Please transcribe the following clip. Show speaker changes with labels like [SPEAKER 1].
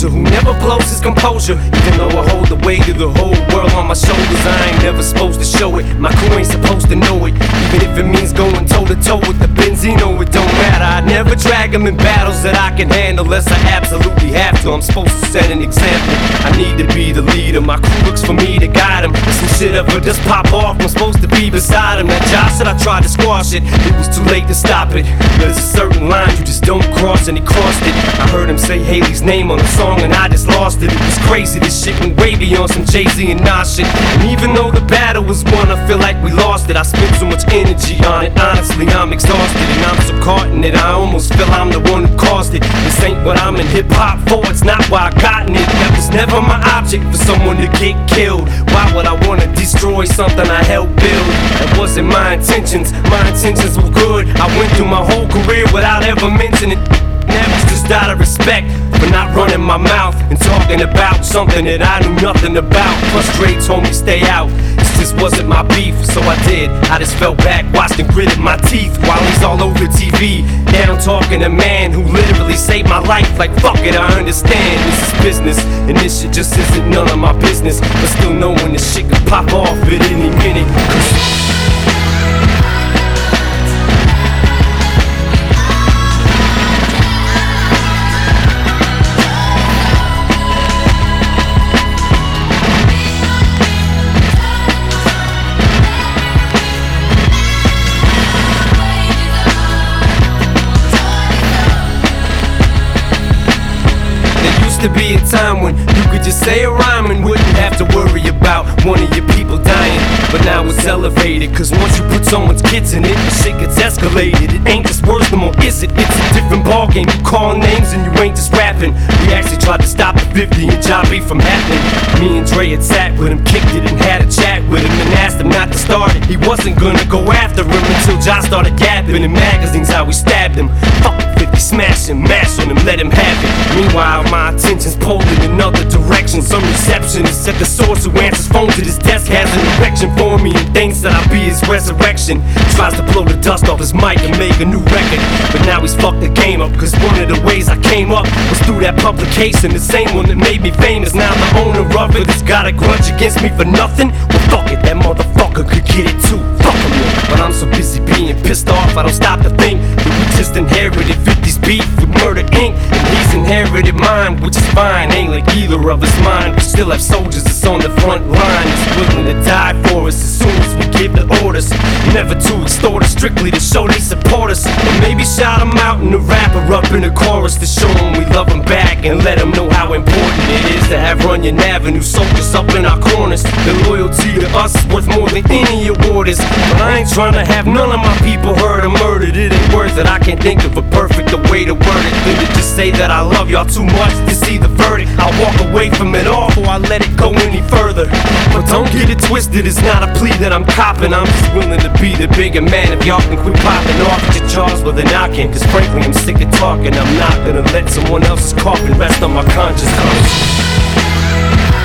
[SPEAKER 1] soldier who never blows his composure. Even though I hold the weight of the whole world on my shoulders, I ain't never supposed to show it. My crew ain't supposed to know it. Even if it means going toe to toe with the Benzino, it don't matter. I never drag them in battles that I can handle unless I absolutely have to. I'm supposed to set an example. I need to be the leader. My crew looks for me to guide them. If some shit ever just pop off, I'm supposed to be beside him. That Josh said I tried to squash it. It was too late to stop it. There's a certain line you just don't cross, and he crossed it. I heard him say Haley's name on the song and I just lost it. It was crazy, this shit went way beyond some Jay-Z and Nas shit. And even though the battle was won, I feel like we lost it. I spent so much energy on it, honestly I'm exhausted. And I'm so caught in it, I almost feel I'm the one who caused it. This ain't what I'm in hip-hop for, it's not why I gotten it. That was never my object, for someone to get killed. Why would I wanna destroy something I helped build? That wasn't my intentions, my intentions were good. I went through my whole career without ever mentioning it. That was just out of respect for not running my mouth and talking about something that I knew nothing about. Plus Dre told me stay out, this just wasn't my beef, so I did. I just fell back, watched and gritted my teeth while he's all over TV, down talking to a man who literally saved my life. Like fuck it, I understand this is business, and this shit just isn't none of my business. But still knowing this shit could pop off at any minute. To be a time when you could just say a rhyme and wouldn't have to worry about one of your people dying. But now it's elevated, cause once you put someone's kids in it, shit gets escalated. It ain't just words no more, is it? It's a different ballgame. You call names and you ain't just rapping. We actually tried to stop the 50 and John B from happening. Me and Dre had sat with him, kicked it and had a chat with him and asked him not to start it. He wasn't gonna go after him until John started yapping in magazines how we stabbed him. Fuck 50, smash him, mash on him, let him have it. Meanwhile, my attention's pulled in another direction. Some receptionist at the source who answers phone to this desk has an erection for me and thinks that I'll be his resurrection. Tries to blow the dust off his mic and make a new record, but now he's fucked the game up, cause one of the ways I came up was through that publication, the same one that made me famous. Now the owner of it has got a grudge against me for nothing. Well fuck it, that motherfucker could get it too. Fuck him, but I'm so busy being pissed off I don't stop to think that we just inherited 50's beef with Murder Inc. And he's inherited mine, which is fine. Ain't like either of us mine. We still have soldiers that's on the front line, that's willing to die for us as soon as we give the orders. Never to extort us, strictly to show they support us. And maybe shout them out in the rapper up in the chorus to show them we love them back and let them know how important it is to have Runyon Avenue soldiers up in our corners. The loyalty to us is worth more than any award is. But I ain't trying to have none of my people hurt or murdered. It ain't worth it, I can't think of a perfect way to word it than to just say that I love y'all too much to see the verdict. I'll walk away from it all before I let it go any further. But don't get it twisted, it's not a plea that I'm copping. I'm just willing to be the bigger man if y'all can quit popping off at your jaws with a knocking. Cause frankly I'm sick of talking, I'm not gonna let someone else's coffin rest on my conscience.